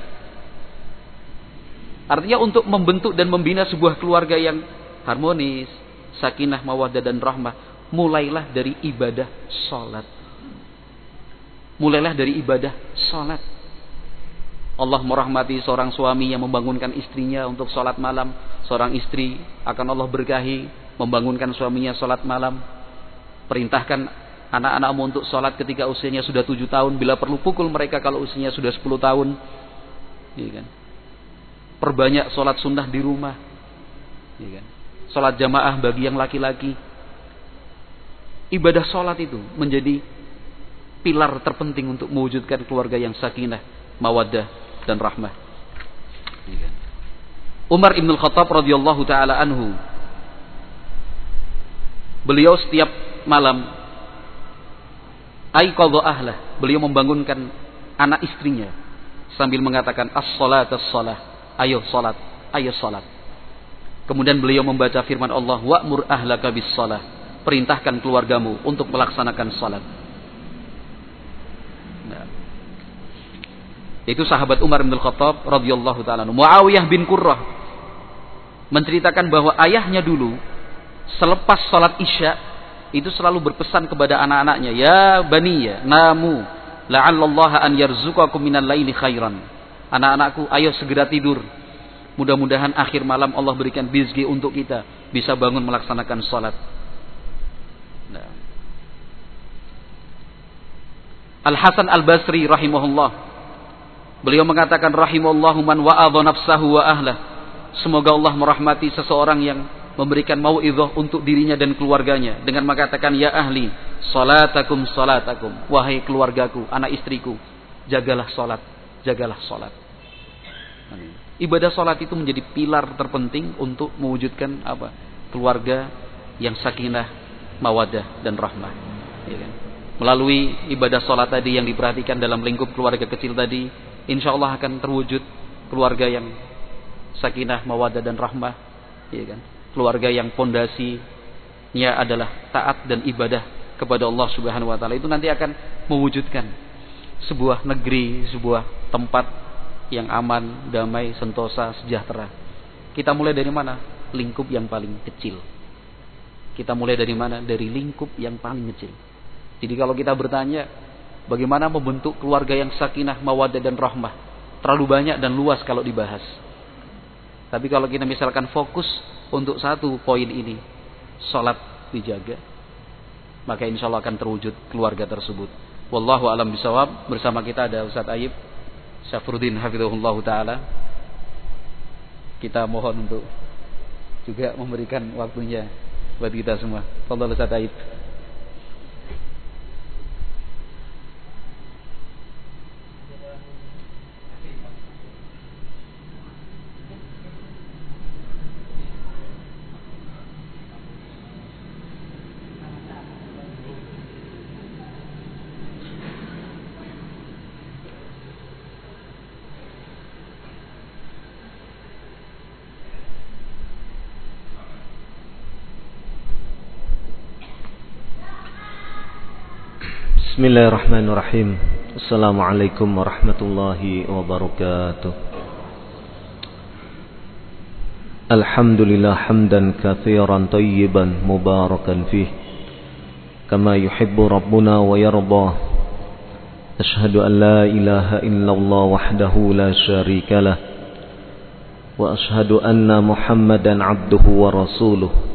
Artinya untuk membentuk dan membina sebuah keluarga yang harmonis, sakinah, mawaddah dan rahmah, mulailah dari ibadah salat. Mulailah dari ibadah salat. Allah merahmati seorang suami yang membangunkan istrinya untuk salat malam. Seorang istri akan Allah berkahi membangunkan suaminya salat malam. Perintahkan anak-anakmu untuk salat ketika usianya sudah 7 tahun. Bila perlu pukul mereka kalau usianya sudah 10 tahun. Ya kan? Perbanyak salat sunnah di rumah. Ya kan? Salat jamaah bagi yang laki-laki. Ibadah salat itu menjadi pilar terpenting untuk mewujudkan keluarga yang sakinah, mawaddah dan rahmah. Umar Ibn Khattab radhiyallahu taala anhu, beliau setiap malam aiqadha ahlah, beliau membangunkan anak istrinya sambil mengatakan as-salat as-salah, ayo salat, ayo salat. Kemudian beliau membaca firman Allah, wa'mur ahlaka bis-salah, perintahkan keluargamu untuk melaksanakan salat. Nah, itu sahabat Umar bin Khattab radhiyallahu taala. Muawiyah bin Qurrah menceritakan bahwa ayahnya dulu selepas salat Isya itu selalu berpesan kepada anak-anaknya, ya baniya namu la'allallaha an yarzuqakum minal laili khairan. Anak-anakku, ayo segera tidur. Mudah-mudahan akhir malam Allah berikan rezeki untuk kita bisa bangun melaksanakan salat. Nah. Al-Hasan Al-Basri rahimahullah, beliau mengatakan rahimallahu man wa'adha nafsahu wa ahlah. Semoga Allah merahmati seseorang yang memberikan mau'izah untuk dirinya dan keluarganya dengan mengatakan, ya ahli salatakum salatakum, wahai keluargaku, anak istriku, jagalah salat, jagalah salat. Ibadah salat itu menjadi pilar terpenting untuk mewujudkan apa? Keluarga yang sakinah, mawaddah dan rahmah. Ya kan? Melalui ibadah salat tadi yang diperhatikan dalam lingkup keluarga kecil tadi, insya Allah akan terwujud keluarga yang sakinah, mawaddah dan rahmah. Ya kan? Keluarga yang pondasinya adalah taat dan ibadah kepada Allah Subhanahu wa taala, itu nanti akan mewujudkan sebuah negeri, sebuah tempat yang aman, damai, sentosa, sejahtera. Kita mulai dari mana? Lingkup yang paling kecil. Kita mulai dari mana? Dari lingkup yang paling kecil. Jadi kalau kita bertanya bagaimana membentuk keluarga yang sakinah, mawaddah dan rahmah, terlalu banyak dan luas kalau dibahas. Tapi kalau kita misalkan fokus untuk satu poin ini, salat dijaga, maka insya Allah akan terwujud keluarga tersebut. Wallahu a'lam bishawab. Bersama kita ada Ustaz Aib Syafruddin hafizahullah ta'ala. Kita mohon untuk juga memberikan waktunya buat kita semua. Fadhal Ustaz Aib. Bismillahirrahmanirrahim. Assalamualaikum warahmatullahi wabarakatuh. Alhamdulillah hamdan katsiran tayyiban mubarakan fih kama yuhibbu rabbuna wa yarda. Ashhadu an la ilaha illallah wahdahu la syarika lah wa ashhadu anna Muhammadan abduhu wa rasuluh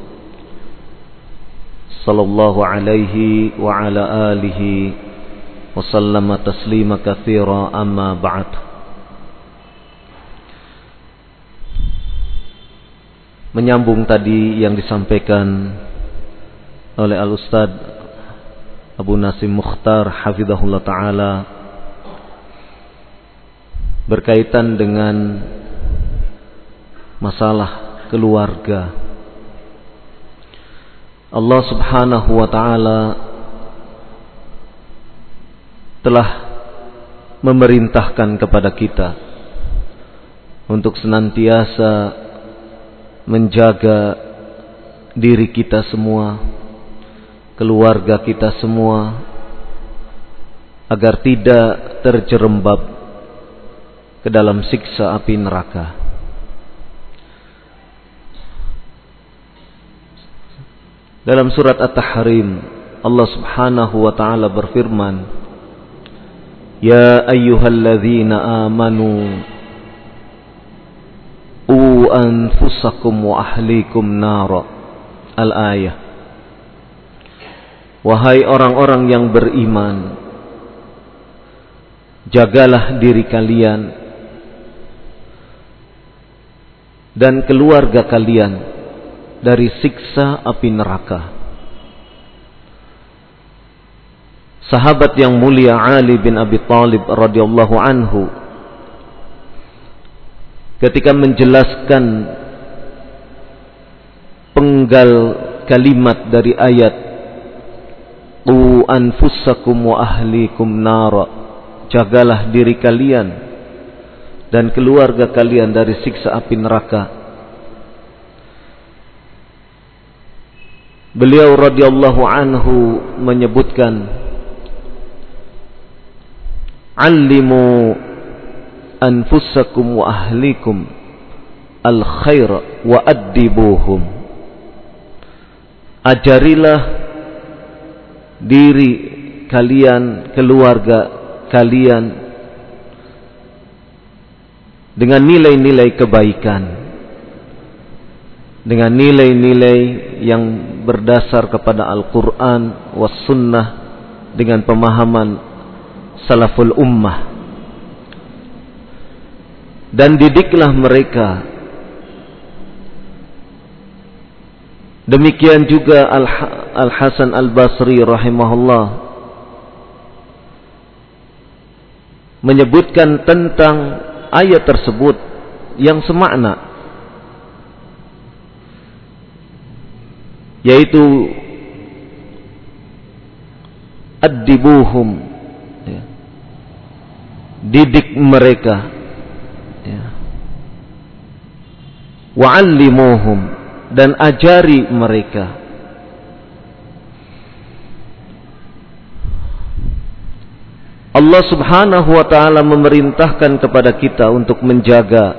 sallallahu alaihi wa ala alihi wa sallama taslima katsira, amma ba'd. Menyambung tadi yang disampaikan oleh Al-Ustaz Abu Nasim Mukhtar hafizahullah ta'ala berkaitan dengan masalah keluarga. Allah subhanahu wa ta'ala telah memerintahkan kepada kita untuk senantiasa menjaga diri kita semua, keluarga kita semua, agar tidak terjerembab ke dalam siksa api neraka. Dalam surat At-Tahrim, Allah subhanahu wa ta'ala berfirman, ya ayyuhalladzina amanu anfusakum wa ahlikum nara. Al-ayah. Wahai orang-orang yang beriman, jagalah diri kalian dan keluarga kalian dari siksa api neraka. Sahabat yang mulia Ali bin Abi Thalib radhiyallahu anhu ketika menjelaskan penggal kalimat dari ayat qu anfusakum wa ahlikum nara, jagalah diri kalian dan keluarga kalian dari siksa api neraka. Beliau radhiyallahu anhu menyebutkan, allimu anfusakum wa ahlikum al khair wa addibuhum, ajarilah diri kalian, keluarga kalian dengan nilai-nilai kebaikan, dengan nilai-nilai yang berdasar kepada Al-Quran was sunnah, dengan pemahaman salaful ummah. Dan didiklah mereka. Demikian juga Al-Hasan Al-Basri rahimahullah menyebutkan tentang ayat tersebut yang semakna, yaitu addibuhum, didik mereka, wa'allimuhum, dan ajari mereka. Allah subhanahu wa ta'ala memerintahkan kepada kita untuk menjaga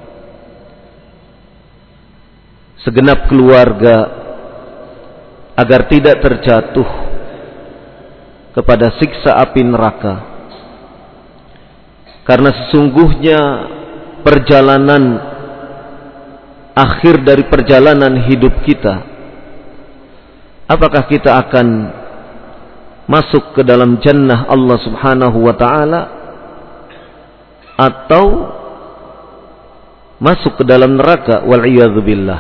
segenap keluarga agar tidak terjatuh kepada siksa api neraka. Karena sesungguhnya perjalanan akhir dari perjalanan hidup kita, apakah kita akan masuk ke dalam jannah Allah subhanahu wa ta'ala atau masuk ke dalam neraka, wal'iyadzubillah.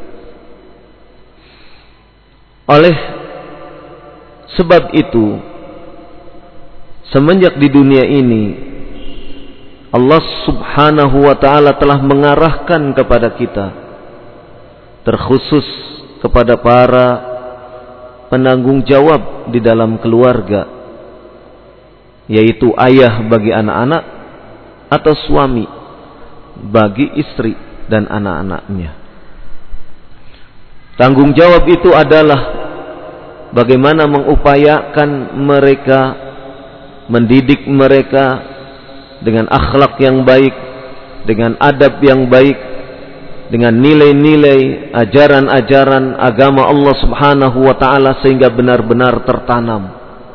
Oleh sebab itu, semenjak di dunia ini Allah subhanahu wa ta'ala telah mengarahkan kepada kita, terkhusus kepada para penanggung jawab di dalam keluarga, yaitu ayah bagi anak-anak atau suami bagi istri dan anak-anaknya. Tanggung jawab itu adalah bagaimana mengupayakan mereka, mendidik mereka dengan akhlak yang baik, dengan adab yang baik, dengan nilai-nilai ajaran-ajaran agama Allah subhanahu wa ta'ala, sehingga benar-benar tertanam.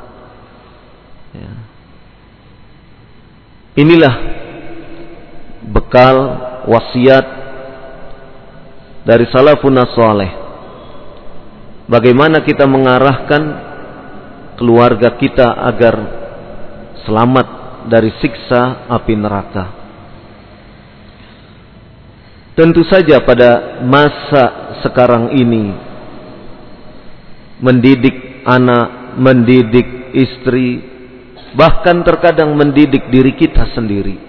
Inilah bekal wasiat dari salafun saleh, bagaimana kita mengarahkan keluarga kita agar selamat dari siksa api neraka. Tentu saja pada masa sekarang ini, mendidik anak, mendidik istri, bahkan terkadang mendidik diri kita sendiri,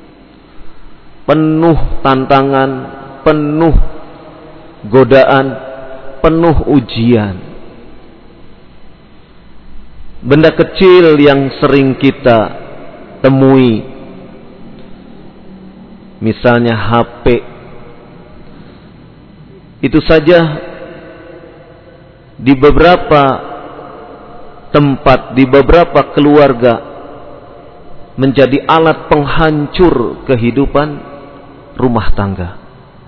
penuh tantangan, penuh godaan, penuh ujian. Benda kecil yang sering kita temui, misalnya HP, itu saja di beberapa tempat, di beberapa keluarga menjadi alat penghancur kehidupan rumah tangga.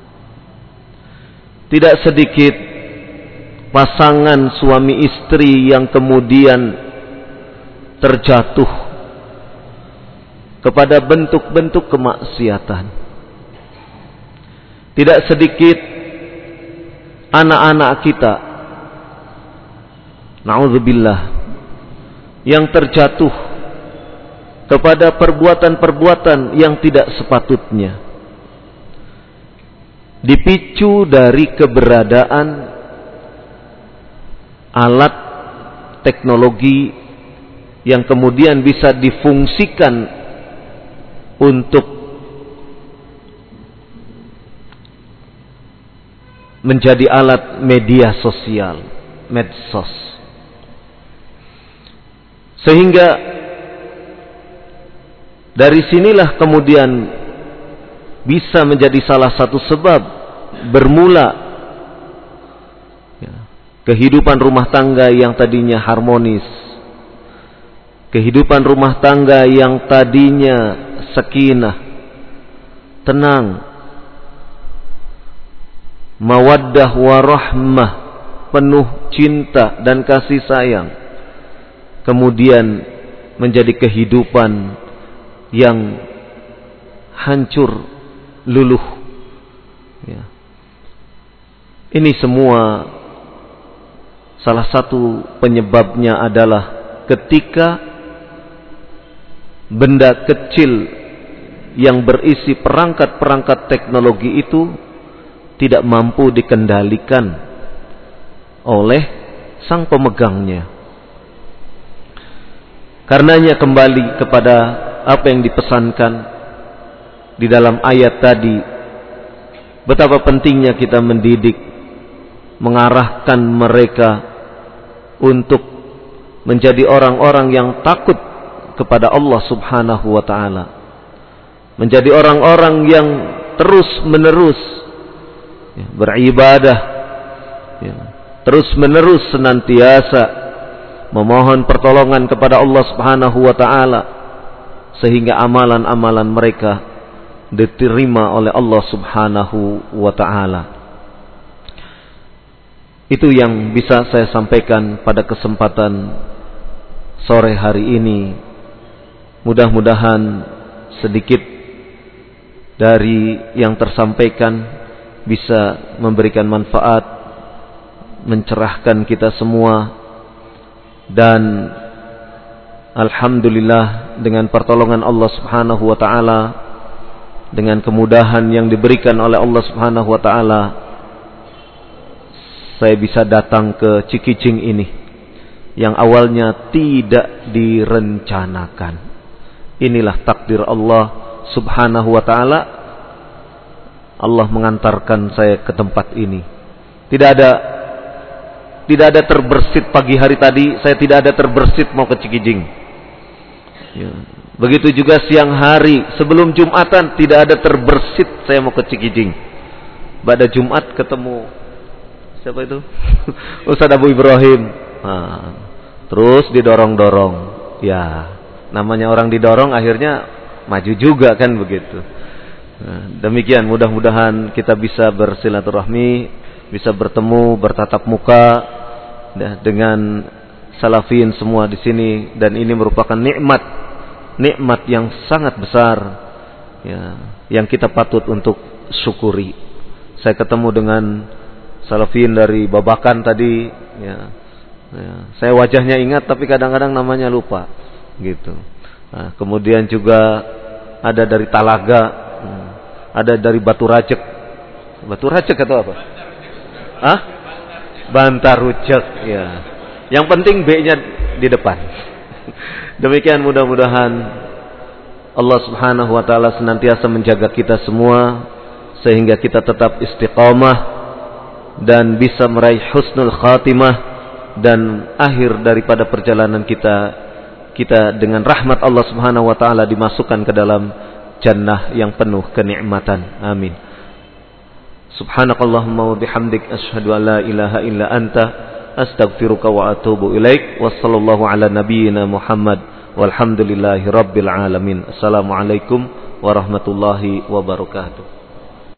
Tidak sedikit pasangan suami istri yang kemudian terjatuh kepada bentuk-bentuk kemaksiatan. Tidak sedikit anak-anak kita, na'udzubillah, yang terjatuh kepada perbuatan-perbuatan yang tidak sepatutnya. dipicu dari keberadaan alat teknologi yang kemudian bisa difungsikan untuk menjadi alat media sosial, medsos. Sehingga dari sinilah kemudian bisa menjadi salah satu sebab bermula kehidupan rumah tangga yang tadinya harmonis, kehidupan rumah tangga yang tadinya sakinah, tenang, mawaddah warahmah, penuh cinta dan kasih sayang, kemudian menjadi kehidupan yang hancur luluh. Ya. Ini semua salah satu penyebabnya adalah ketika benda kecil yang berisi perangkat-perangkat teknologi itu tidak mampu dikendalikan oleh sang pemegangnya. Karenanya kembali kepada apa yang dipesankan di dalam ayat tadi, betapa pentingnya kita mendidik, mengarahkan mereka untuk menjadi orang-orang yang takut kepada Allah Subhanahu wa ta'ala, menjadi orang-orang yang terus-menerus beribadah, terus-menerus senantiasa memohon pertolongan kepada Allah Subhanahu wa ta'ala, sehingga amalan-amalan mereka diterima oleh Allah Subhanahu wa ta'ala. Itu yang bisa saya sampaikan pada kesempatan sore hari ini. Mudah-mudahan sedikit dari yang tersampaikan bisa memberikan manfaat, mencerahkan kita semua, dan alhamdulillah dengan pertolongan Allah Subhanahu wa ta'ala, dengan kemudahan yang diberikan oleh Allah Subhanahu wa ta'ala, saya bisa datang ke Cikijing ini yang awalnya tidak direncanakan. Inilah takdir Allah Subhanahu wa ta'ala. Allah mengantarkan saya ke tempat ini. Tidak ada terbersit pagi hari tadi, saya tidak ada terbersit mau ke Cikijing. Ya. Begitu juga siang hari sebelum Jumatan tidak ada terbersit saya mau ke Cikijing. Pada Jumat ketemu siapa itu? Ustaz Abu Ibrahim. Terus didorong-dorong. Ya, namanya orang didorong akhirnya maju juga kan begitu. Demikian, mudah-mudahan kita bisa bersilaturahmi, bisa bertemu, bertatap muka dengan salafin semua di sini, dan ini merupakan nikmat yang sangat besar ya, yang kita patut untuk syukuri. Saya ketemu dengan salafin dari Babakan tadi ya. Saya wajahnya ingat tapi kadang-kadang namanya lupa gitu. Nah, kemudian juga ada dari Talaga, ada dari Batu Rajek atau apa? Bantar Rujak ya. Yang penting B-nya di depan. Demikian, mudah-mudahan Allah Subhanahu wa ta'ala senantiasa menjaga kita semua sehingga kita tetap istiqamah dan bisa meraih husnul khatimah, dan akhir daripada perjalanan kita dengan rahmat Allah Subhanahu wa ta'ala dimasukkan ke dalam jannah yang penuh kenikmatan. Amin. Subhanakallahumma wa bihamdik asyhadu an la ilaha illa anta astaghfiruka wa atubu ilaik. Wassallallahu ala nabiyyina Muhammad walhamdulillahi rabbil alamin. Assalamualaikum warahmatullahi wabarakatuh.